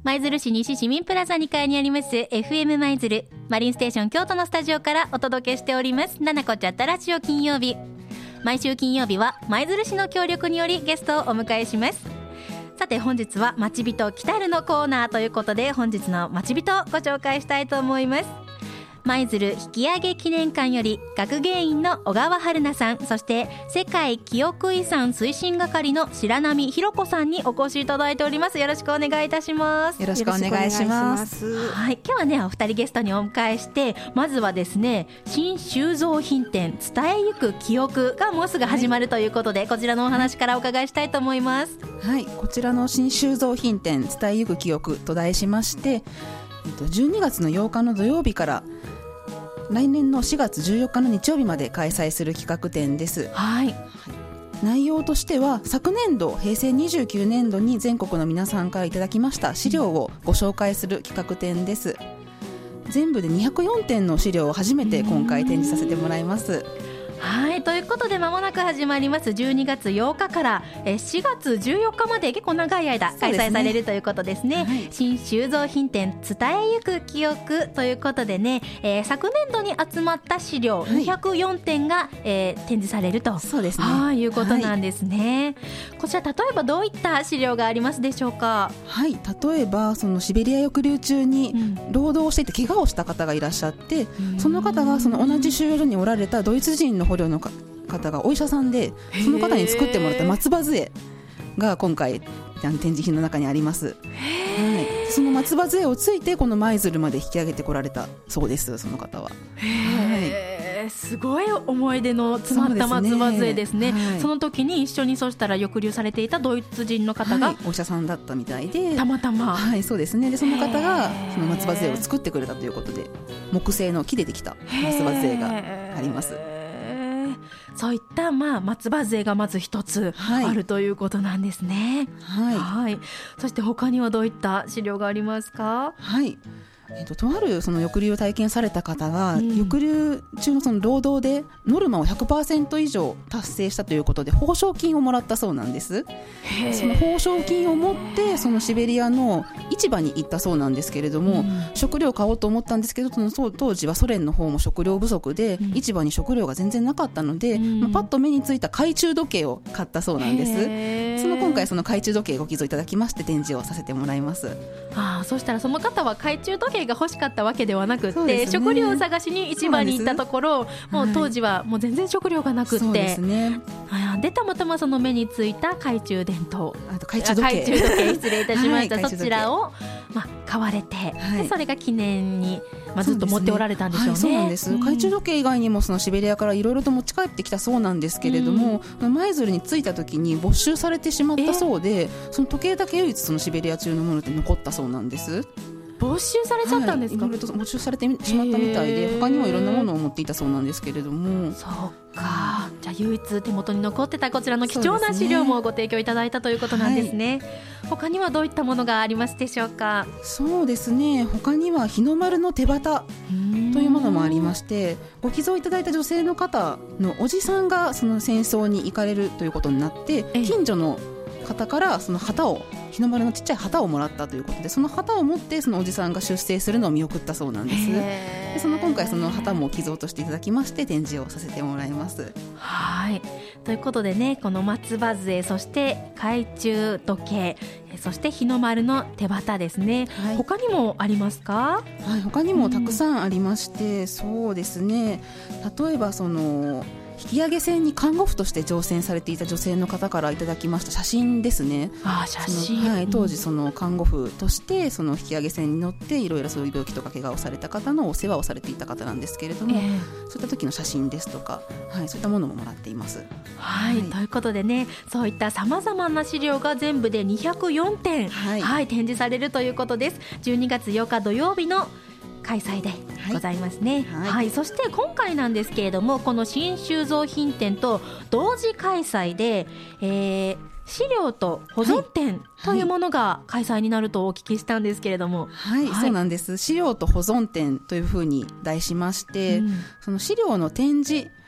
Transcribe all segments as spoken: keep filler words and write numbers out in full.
舞鶴市西市民プラザにかいにあります エフエム 舞鶴マリンステーション京都のスタジオからお届けしておりますななこチャットラジオ金曜日。毎週金曜日は舞鶴市の協力によりゲストをお迎えします。さて本日はまちびと来たるのコーナーということで、本日のまちびとをご紹介したいと思います。舞鶴引き上げ記念館より学芸員の小川春菜さん、そして世界記憶遺産推進係の白波ひろ子さんにお越しいただいております。よろしくお願いいたします。 よろしくお願いします。 はい、今日はねお二人ゲストにお迎えして、まずはですね新収蔵品展伝えゆく記憶がもうすぐ始まるということで、はい、こちらのお話からお伺いしたいと思います。 はい、こちらの新収蔵品展伝えゆく記憶と題しまして、じゅうにがつのようかの土曜日から来年のしがつじゅうよっかの日曜日まで開催する企画展です。 はい、 内容としては昨年度へいせいにじゅうきゅうねんどに全国の皆さんからいただきました資料をご紹介する企画展です。全部でにひゃくよんてんの資料を初めて今回展示させてもらいます。 はい、ということで間もなく始まりますじゅうにがつようかからえしがつじゅうよっかまで結構長い間開催されるということですね。はい、新収蔵品展伝えゆく記憶ということでね、えー、昨年度に集まった資料にひゃくよんてんが、はいえー、展示されるとそうですね、 はいうことなんですね。はい、こちら例えばどういった資料がありますでしょうか。 はい、例えばそのシベリア抑留中に労働をしていて怪我をした方がいらっしゃって、うん、その方がその同じ収容所におられたドイツ人の捕虜の方がお医者さんで、その方に作ってもらった松葉杖が今回展示品の中にあります。はい、その松葉杖をついてこの舞鶴まで引き上げてこられたそうです。その方はへ、はい、すごい思い出の詰まった松葉杖ですね。 そ, ですね、はい、その時に一緒にそうしたら抑留されていたドイツ人の方が、はい、 お医者さんだったみたいで、 たまたま、 はい、そうですね。でその方がその松葉杖を作ってくれたということで、木製の木でできた松葉杖があります。 そういった、まあ、松葉杖がまず一つあるということなんですね。 はい、 はい、そして他にはどういった資料がありますか。 はい、えー、と, とあるその抑留を体験された方が、うん、抑留中 の, その労働でノルマを ひゃくパーセント 以上達成したということで報奨金をもらったそうなんです。その報奨金を持ってそのシベリアの市場に行ったそうなんですけれども、うん、食料を買おうと思ったんですけど、その当時はソ連の方も食料不足で、うん、市場に食料が全然なかったので、うんまあ、パッと目についた懐中時計を買ったそうなんです。その今回その懐中時計ご寄贈いただきまして展示をさせてもらいます。 あ、そしたらその方は懐中時計が欲しかったわけではなくって、ね、食料を探しに市場に行ったところ、もう当時はもう全然食料がなくって、そうですね、でたまたまその目についた懐中電灯、 あと懐中時計、 懐中時計失礼いたしました、はい、そちらを、まあ、買われて、はい、でそれが記念に、まあ、ずっと持っておられたんでしょうね。 そうなんです、うん、懐中時計以外にもそのシベリアからいろいろと持ち帰ってきたそうなんですけれども、舞鶴に着いた時に没収されてしまったそうで、その時計だけ唯一そのシベリア中のものって残ったそうなんです。 没収されちゃったんですか。 はい、いろいろと没収されてしまったみたいで、他にもいろんなものを持っていたそうなんですけれども。 そうか、じゃあ唯一手元に残ってたこちらの貴重な資料もご提供いただいたということなんですね。はい、他にはどういったものがありますでしょうか。 そうですね、他には日の丸の手旗というものもありまして、ご寄贈いただいた女性の方のおじさんがその戦争に行かれるということになって、近所の方からその旗を、日の丸のちっちゃい旗をもらったということで、その旗を持ってそのおじさんが出征するのを見送ったそうなんです。でその今回その旗も寄贈としていただきまして展示をさせてもらいます。 はい、ということでね、この松葉杖、そして懐中時計、そして日の丸の手旗ですね。はい、他にもありますか。 はい、他にもたくさんありまして、うん、そうですね、例えばその引き上げ船に看護婦として乗船されていた女性の方からいただきました写真ですね。 あ、写真、 はい、当時その看護婦としてその引き上げ船に乗っていろいろそういう病気とか怪我をされた方のお世話をされていた方なんですけれども、えー、そういった時の写真ですとか、はい、そういったものももらっています。 はい、はい、ということでね、そういったさまざまな資料が全部でにひゃくよんてん、はいはい、展示されるということです。じゅうにがつようか土曜日の開催でございますね。はいはいはい、そして今回なんですけれども、この新収蔵品展と同時開催で、えー、資料と保存展というものが開催になるとお聞きしたんですけれども。 はい、はい、そうなんです。資料と保存展というふうに題しまして、うん、その資料の展示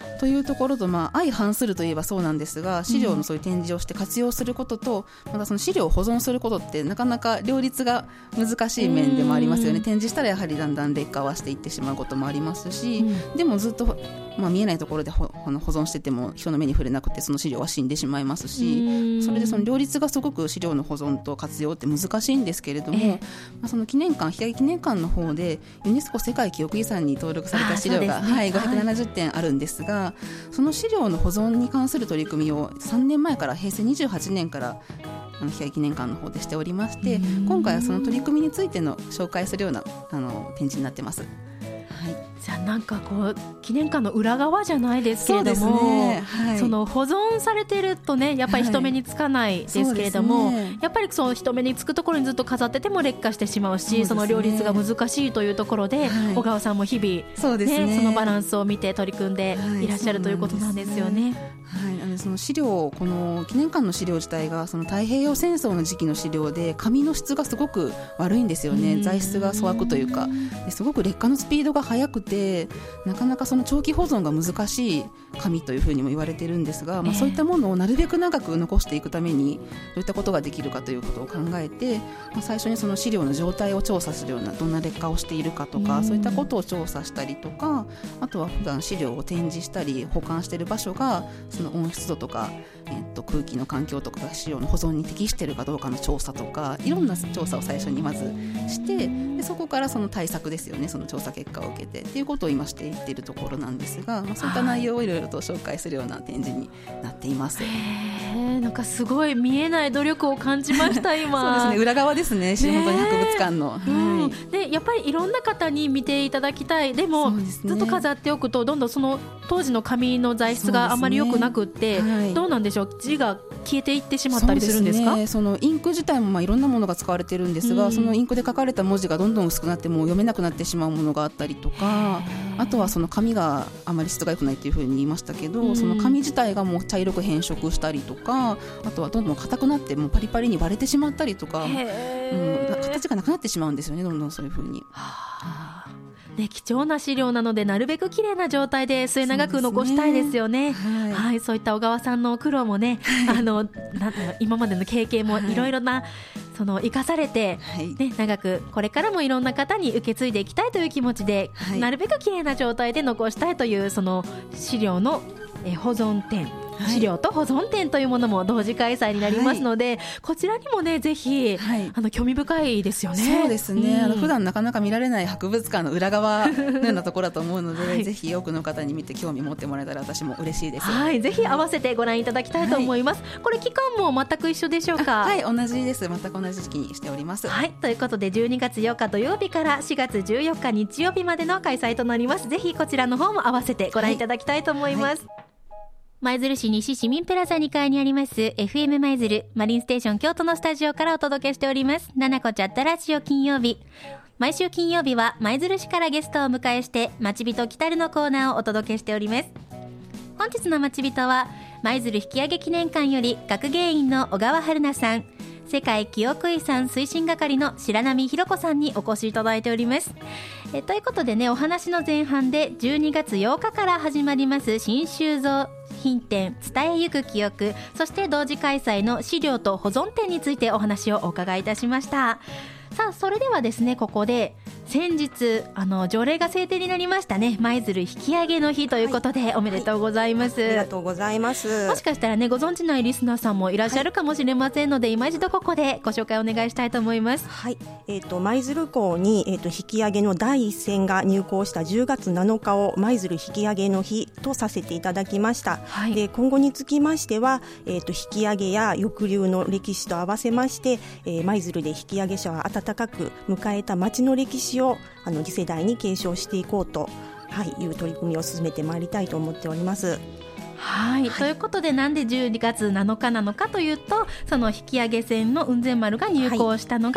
というところと、まあ、相反するといえばそうなんですが、資料のそういう展示をして活用することと、うん、またその資料を保存することってなかなか両立が難しい面でもありますよね。展示したらやはりだんだん劣化はしていってしまうこともありますし、うん、でもずっと、まあ、見えないところで 保, 保存してても人の目に触れなくてその資料は死んでしまいますし、それでその両立がすごく資料の保存と活用って難しいんですけれども、えーまあ、その記念館、引き上げ記念館の方でユネスコ世界記憶遺産に登録された資料が、ね、はい、ごひゃくななじゅってんあるんですが、はい、その資料の保存に関する取り組みをさんねんまえからへいせいにじゅうはちねんからあの引き上げ記念館の方でしておりまして、今回はその取り組みについての紹介するようなあの展示になってます。はい、 じゃあなんかこう記念館の裏側じゃないですけれども、 そうですね、はい、その保存されてるとねやっぱり人目につかないですけれども、はいね、やっぱりその人目につくところにずっと飾ってても劣化してしまうし、 そ, う、ね、その両立が難しいというところで、はい、小川さんも日々、そうですね、そのバランスを見て取り組んでいらっしゃる、はい、ということなんですよね。 はい、あのその資料、この記念館の資料自体がその太平洋戦争の時期の資料で紙の質がすごく悪いんですよね。材質が粗悪というかですごく劣化のスピードが速くて、なかなかその長期保存が難しい紙というふうにも言われているんですが、まあ、そういったものをなるべく長く残していくためにどういったことができるかということを考えて、まあ、最初にその資料の状態を調査するような、どんな劣化をしているかとか、そういったことを調査したりとか、あとは普段資料を展示したり保管している場所がその温湿度とか、えっと、空気の環境とかが資料の保存に適しているかどうかの調査とか、いろんな調査を最初にまずして、でそこからその対策ですよね、その調査結果を受けてっていうことを今していっているところなんですが、まあ、そういった内容をいろいろと紹介するような展示になっています。 へー、なんかすごい見えない努力を感じました今そうですね、裏側ですね、本当に博物館の、はい、 うん、でやっぱりいろんな方に見ていただきたい。でもで、ね、ずっと飾っておくとどんどんその当時の紙の材質があまり良くなくって、ね、はい、どうなんでしょう、字が消えていってしまったりするんですか？ そうですね、そのインク自体もまあいろんなものが使われているんですが、うん、そのインクで書かれた文字がどんどん薄くなってもう読めなくなってしまうものがあったりとか、あとはその紙があまり質が良くないというふうに言いましたけど、うん、その紙自体がもう茶色く変色したりとか、あとはどんどん硬くなってもうパリパリに割れてしまったりとか、うん、形がなくなってしまうんですよね、どんどんそういうふうに。はあ、ね、貴重な資料なのでなるべく綺麗な状態で末永く残したいですよね。そうですね、はいはい、そういった小川さんの苦労もね、はい、あのなん今までの経験もいろいろな、はい、その生かされて、はいね、長くこれからもいろんな方に受け継いでいきたいという気持ちで、はい、なるべく綺麗な状態で残したいというその資料のえ保存展、資料と保存展というものも同時開催になりますので、はい、こちらにもねぜひ、はい、あの興味深いですよね。 そうですね、うん、あの普段なかなか見られない博物館の裏側のようなところだと思うので、はい、ぜひ多くの方に見て興味持ってもらえたら私も嬉しいです。 はい、ぜひ合わせてご覧いただきたいと思います、はい、これ期間も全く一緒でしょうか？ はい、同じです。全く同じ時期にしております。 はい、ということでじゅうにがつよっか土曜日からしがつじゅうよっか日曜日までの開催となります。ぜひこちらの方も合わせてご覧いただきたいと思います、はいはい。舞鶴市西市民プラザにかいにあります エフエム 舞鶴マリンステーション京都のスタジオからお届けしておりますななこチャットラジオ金曜日。毎週金曜日は舞鶴市からゲストをお迎えして町人来たるのコーナーをお届けしております。本日の町人は舞鶴引き上げ記念館より学芸員の小川春菜さん、世界記憶遺産推進係の白波ひろ子さんにお越しいただいております。えということでね、お話の前半でじゅうにがつようかから始まります新収蔵品展伝えゆく記憶、そして同時開催の資料と保存展についてお話をお伺いいたしました。さあ、それではですね、ここで先日あの条例が制定になりましたね。舞鶴引き上げの日ということで、はい、おめでとうございます、はい、 ありがとうございます。 もしかしたらねご存知ないリスナーさんもいらっしゃるかもしれませんので、はい、今一度ここでご紹介お願いしたいと思います。 はい、えー、と舞鶴港に、えー、と引き上げの第一線が入港したじゅうがつなのかを舞鶴引き上げの日とさせていただきました、はい、で今後につきましては、えー、と引き上げや抑留の歴史と合わせまして、えー、舞鶴で引き上げ者は温かく迎えた町の歴史をあの次世代に継承していこうと、はい、いう取り組みを進めてまいりたいと思っております。 はい、はい、ということで、なんでじゅうにがつなのかなのかというと、その引き上げ船の雲仙丸が入港したのがち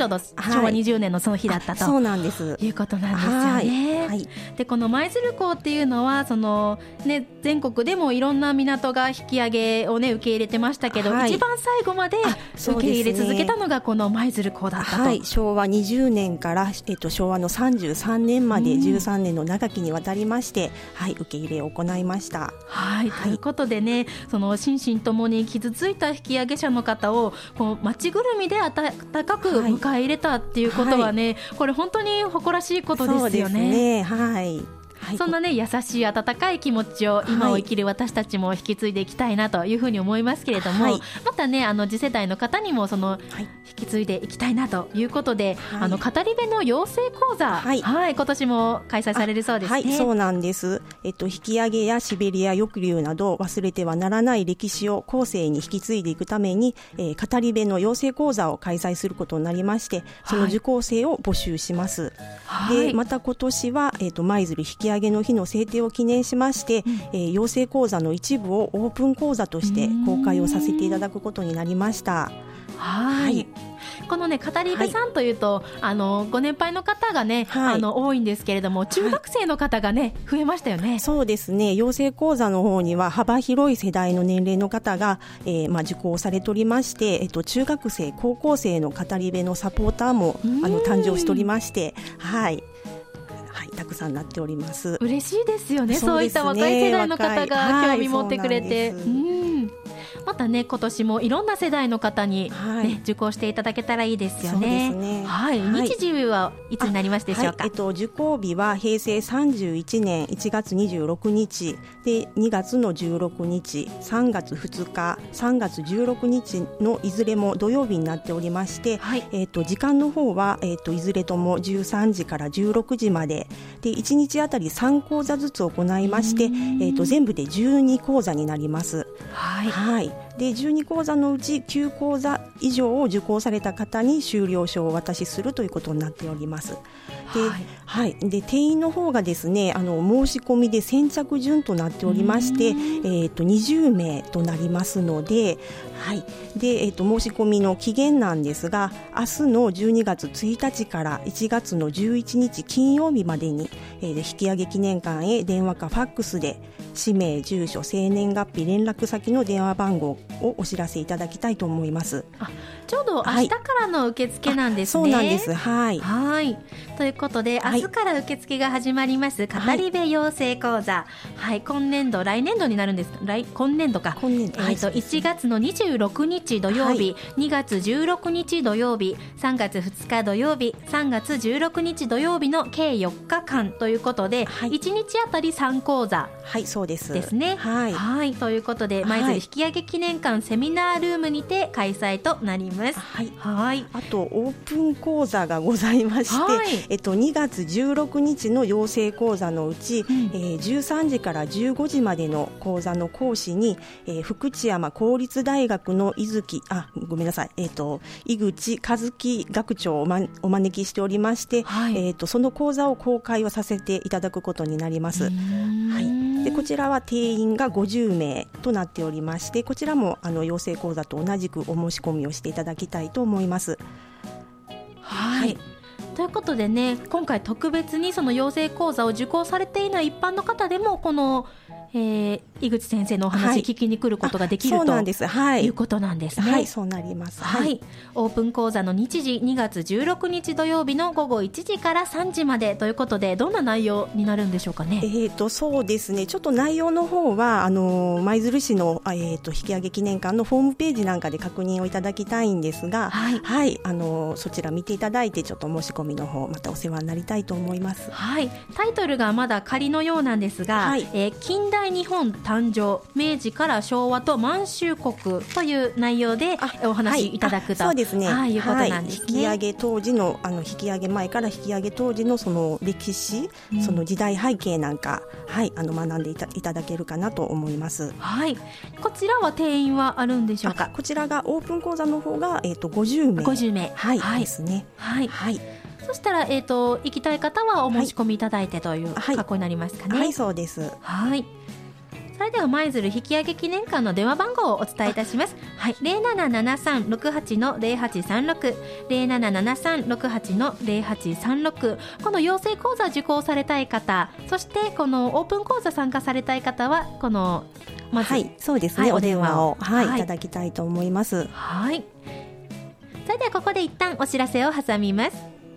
ちょうどしょうわにじゅうねんのその日だったと、 そうなんです、 いうことなんですよね。 はいはい、でこの舞鶴港っていうのはその、ね、全国でもいろんな港が引き上げを、ね、受け入れてましたけど、はい、一番最後まで受け入れ続けたのがこの舞鶴港だったと、 はい、しょうわにじゅうねんから、えっと、しょうわのさんじゅうさんねんまでじゅうさんねんの長きにわたりまして、はい、受け入れを行いました。 はい、はい、ということでね、その心身ともに傷ついた引き上げ者の方をこう街ぐるみで温かく迎え入れたっていうことはね、はい、これ本当に誇らしいことですよね。 そうですね、はいはい、 そんなね優しい温かい気持ちを今を生きる私たちも引き継いでいきたいなというふうに思いますけれども、はい、またねあの次世代の方にもその引き継いでいきたいなということで、はい、あの語り部の養成講座、はいはい、今年も開催されるそうですね。 はい、そうなんです、えっと、引き上げやシベリア抑留など忘れてはならない歴史を後世に引き継いでいくために、えー、語り部の養成講座を開催することになりまして、その受講生を募集します、はい、でまた今年は、えっと、舞鶴引き上げの日の制定を記念しまして、うんえー、養成講座の一部をオープン講座として公開をさせていただくことになりました。 はい、はい、このね語り部さんというと、はい、あのご年配の方がね、はい、あの多いんですけれども、中学生の方がね、はい、増えましたよね。 そうですね、養成講座の方には幅広い世代の年齢の方が、えーまあ、受講されておりまして、えっと、中学生高校生の語り部のサポーターもあの誕生しておりまして、はいはい、たくさんなっております。 嬉しいですよね、そういった若い世代の方が興味持ってくれて、はい、うんまたね今年もいろんな世代の方に、ねはい、受講していただけたらいいですよね。そうですね、はい、日時はいつになりますでしょうか。 はいえっと、受講日はへいせいさんじゅういちねんいちがつにじゅうろくにちでにがつのじゅうろくにちさんがつふつかさんがつじゅうろくにちのいずれも土曜日になっておりまして、はいえっと、時間の方は、えっと、いずれともじゅうさんじからじゅうろくじまででいちにちあたりさんこうざずつ行いまして、えっと、全部でじゅうにこうざになります。はい、はいでじゅうにこうざのうちきゅうこうざ以上を受講された方に修了証をお渡しするということになっております。で、はいはい、で定員の方がですねあの申し込みで先着順となっておりまして、えー、とにじゅうめいとなりますので、はいでえー、と申し込みの期限なんですが明日のじゅうにがつついたちからいちがつのじゅういちにち金曜日までに、えー、引き上げ記念館へ電話かファックスで氏名、住所、生年月日、連絡先の電話番号をお知らせいただきたいと思います。 あちょうど明日からの受付なんですね。 そうなんです、はい、 はいということで明日から受付が始まります語り部養成講座、はいはい、今年度来年度になるんです来今年度か今年度、えー、といちがつのにじゅうろくにち土曜日、はい、にがつじゅうろくにち土曜日さんがつふつか土曜日さんがつじゅうろくにち土曜日の計よっかかんということで、はい、いちにちあたりさんこうざ、 はいそうですですね、はい、はいということで舞鶴引き上げ記念館セミナールームにて開催となります。 はい、はいあとオープン講座がございまして、はいえっと、にがつじゅうろくにちの養成講座のうち、うんえー、じゅうさんじからじゅうごじまでの講座の講師に、えー、福知山公立大学の井月あごめんなさい、えー、と井口和樹学長を、ま、お招きしておりまして、はいえー、とその講座を公開をさせていただくことになります。はい、でこちらは定員がごじゅうめいとなっておりまして、こちらもあの養成講座と同じくお申し込みをしていただきたいと思います。 はい、はいということでね今回特別にその養成講座を受講されていない一般の方でもこの、えー、井口先生のお話聞きに来ることができる、はい、とそうなんです、はい、いうことなんですね。 はいそうなります、 はいはい、オープン講座の日時にがつじゅうろくにち土曜日のごごいちじからさんじまでということでどんな内容になるんでしょうかね。 えー、とそうですねちょっと内容の方はあの舞鶴市の、えー、と引き上げ記念館のホームページなんかで確認をいただきたいんですが、はいはい、あのそちら見ていただいてちょっと申し込みの方またお世話になりたいと思います。 はい、タイトルがまだ仮のようなんですが、はいえー、近代日本誕生明治から昭和と満州国という内容でお話しいただくと、 はい、そうですね、 はい、いうことなんですね。 引き上げ当時の、あの引き上げ前から引き上げ当時のその歴史、うん、その時代背景なんか、はい、あの学んでい た, いただけるかなと思います。 はい、こちらは定員はあるんでしょうか。 こちらがオープン講座の方が、えー、とごじゅうめいごじゅうめい、 はいはい、ですね。 はい、はいそしたら、えーと、行きたい方はお申し込みいただいてという格好になりますかね。 はい、はい、そうです。 はいそれでは舞鶴引き上げ記念館の電話番号をお伝えいたします。はい、ゼロななななさんろくはちのゼロはちさんろく ゼロななななさんろくはちのゼロはちさんろく、この養成講座受講されたい方、そしてこのオープン講座参加されたい方はこのまず、 はい、そうですね、はい、お電話を、はいはい、いただきたいと思います。 はい、それではここで一旦お知らせを挟みます。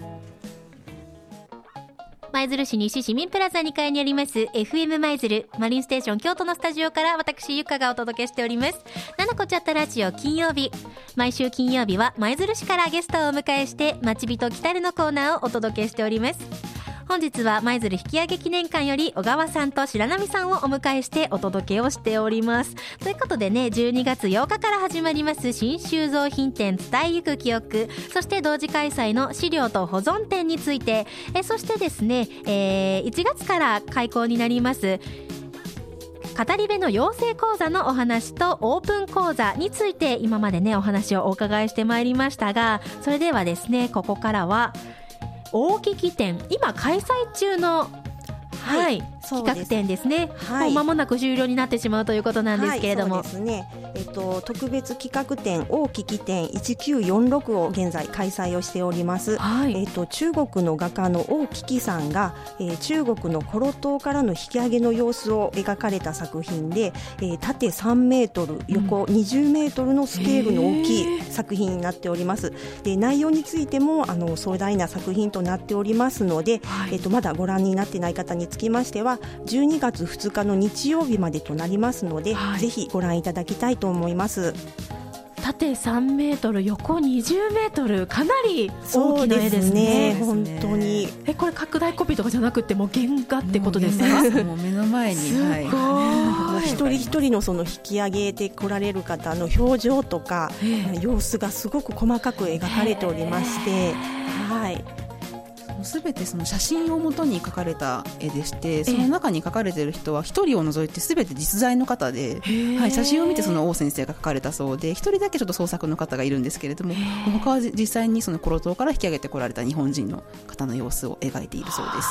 舞鶴市西市民プラザにかいにあります エフエム 舞鶴マリンステーション京都のスタジオから私ゆかがお届けしております。ななこちゃったラジオ金曜日、毎週金曜日は舞鶴市からゲストをお迎えしてまちびと来たるのコーナーをお届けしております。本日は舞鶴引き上げ記念館より小川さんと白波さんをお迎えしてお届けをしております。ということでね、じゅうにがつようかから始まります新収蔵品展伝えゆく記憶、そして同時開催の資料と保存展について、えそしてですね、えー、いちがつから開講になります語り部の養成講座のお話とオープン講座について今までねお話をお伺いしてまいりましたが、それではですね、ここからは大聞き展、今開催中の、はいはい、企画展ですね、はい、もう間もなく終了になってしまうということなんですけれども、 はい、そうですね、えっと、特別企画展大聞き展いちきゅうよんろくを現在開催をしております、はい、えっと、中国の画家の王聞きさんが、えー、中国のコロ島からの引き上げの様子を描かれた作品で、えー、縦さんメートル横にじゅうメートルのスケールの大きい作品になっております。で、内容についてもあの壮大な作品となっておりますので、はい、えっと、まだご覧になってない方につきましてはじゅうにがつふつかの日曜日までとなりますので、はい、ぜひご覧いただきたいと思います。 縦さんメートル横にじゅうメートル、かなり大きな絵ですね。そうですね、 本当に。 え、これ拡大コピーとかじゃなくてもう原画ってことですか？ もう目の前に、 すごい、 はい、一人一人のその引き上げて来られる方の表情とか様子がすごく細かく描かれておりまして、はい、 すべてその写真をもとに描かれた絵でして、その中に描かれている人は一人を除いてすべて実在の方で、はい、写真を見てその王先生が描かれたそうで、一人だけちょっと創作の方がいるんですけれども、他は実際にそのコロ島から引き上げてこられた日本人の方の様子を描いているそうです。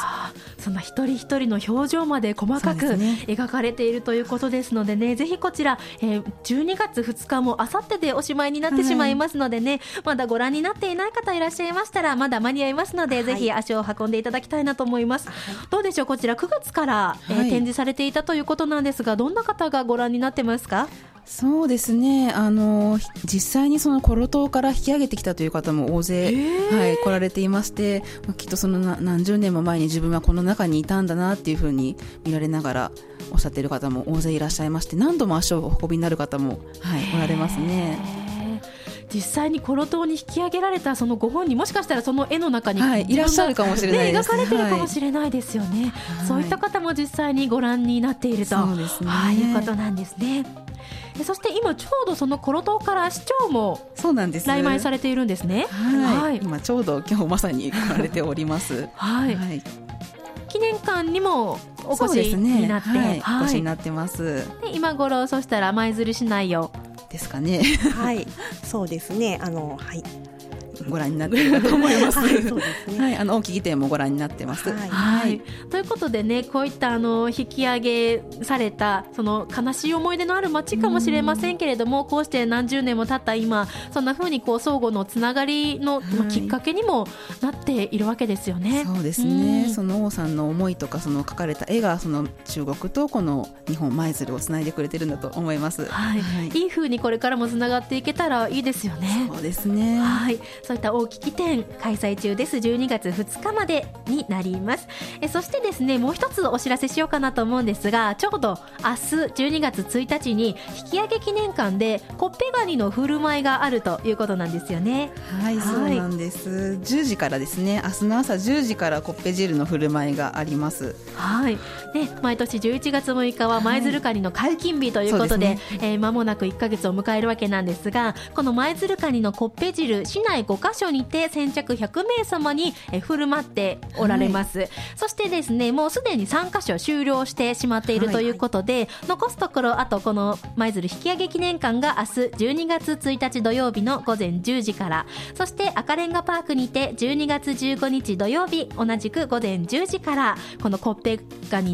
その一人一人の表情まで細かく描かれているということですのでね、ぜひこちら、えー、じゅうにがつふつかもあさってでおしまいになってしまいますのでね、はい、まだご覧になっていない方いらっしゃいましたらまだ間に合いますので、はい、ぜひ足を運んでいただきたいなと思います、はい、どうでしょう、こちらくがつから、えーはい、展示されていたということなんですが、どんな方がご覧になってますか？ そうですね、あの実際にそのコロ島から引き上げてきたという方も大勢、はい、来られていまして、きっとそのな何十年も前に自分はこの中にいたんだなっていうふうに見られながらおっしゃっている方も大勢いらっしゃいまして、何度も足をお運びになる方も、はい、おられますね。 実際にコロ島に引き上げられたそのご本人、もしかしたらその絵の中に、 はい、いらっしゃるかもしれないです、 ね、描かれてるかもしれないですよね、はい、そういった方も実際にご覧になっていると、 そうですね、 はい、いうことなんですね。そして今ちょうどそのコロ島から市長も来舞されているんですね。 はいはい、今ちょうど今日まさに来られております、 はいはい、記念館にもお越しになって、 ね、はいはい、お越しになってます。 で今頃そしたら舞鶴市内をですかね。 はい、そうですね、あの、はい、 ご覧になっていると思います。 はい、そうですね。 はい、あの大きい展もご覧になってます。はい。 はい、ということでね、こういったあの引き上げされたその悲しい思い出のある街かもしれませんけれども、こうして何十年も経った今、そんな風にこう相互のつながりの、はい、きっかけにもなっているわけですよね。 そうですね。その王さんの思いとかその描かれた絵がその中国とこの日本舞鶴をつないでくれてるんだと思います。 はい。はい、いい風にこれからもつながっていけたらいいですよね。 そうですね。 はい。そういった大きき展開催中です。じゅうにがつふつかまでになります。えそしてですね、もう一つお知らせしようかなと思うんですが、ちょうど明日じゅうにがつついたちに引き上げ記念館でコッペガニの振る舞いがあるということなんですよね。 はい、はい、そうなんです。じゅうじからですね、明日の朝じゅうじからコッペ汁の振る舞いがあります。 はい。で、毎年じゅういちがつむいかは舞鶴カニの解禁日ということで、はい、でね、えー、間もなくいっかげつを迎えるわけなんですが、この舞鶴カニのコッペ汁、市内ごかしょにて先着ひゃくめいさまにえ振る舞っておられます。はい、そしてですね、もうすでにさんかしょ終了してしまっているということで、はいはい、残すところあとこの舞鶴引き上げ記念館が明日じゅうにがつついたち土曜日のごぜんじゅうじから、そして赤レンガパークにてじゅうにがつじゅうごにち土曜日同じくごぜんじゅうじからこのコッペガニの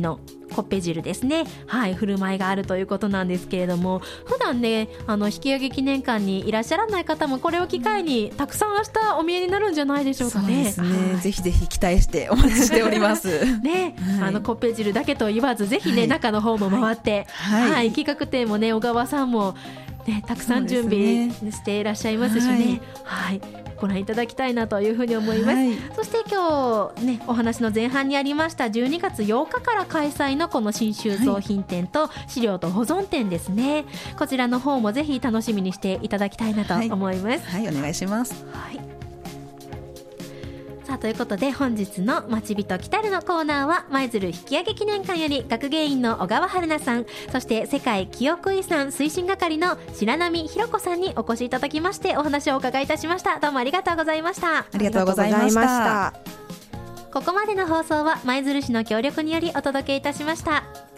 コッペ汁ですね、はい、振る舞いがあるということなんですけれども、普段ねあの引き上げ記念館にいらっしゃらない方もこれを機会にたくさん明日お見えになるんじゃないでしょうかね。 そうですね、 はい、 ぜひぜひ期待してお待ちしておりますね、はい、あのコッペ汁だけと言わずぜひね、はい、中の方も回って、はいはい、企画展もね小川さんも、ね、たくさん準備していらっしゃいますしね、はい、ご覧いただきたいなというふうに思います、はい、そして今日、ね、お話の前半にありましたじゅうにがつようかから開催のこの新収蔵品展と資料と保存展ですね、はい、こちらの方もぜひ楽しみにしていただきたいなと思います。 はい、はい、お願いします。 はい、さあということで本日のまちびと来たるのコーナーは舞鶴引き上げ記念館より学芸員の小川春菜さん、そして世界記憶遺産推進係の白波ひろ子さんにお越しいただきましてお話をお伺いいたしました。どうもありがとうございました。 ありがとうございました。 ここまでの放送は舞鶴市の協力によりお届けいたしました。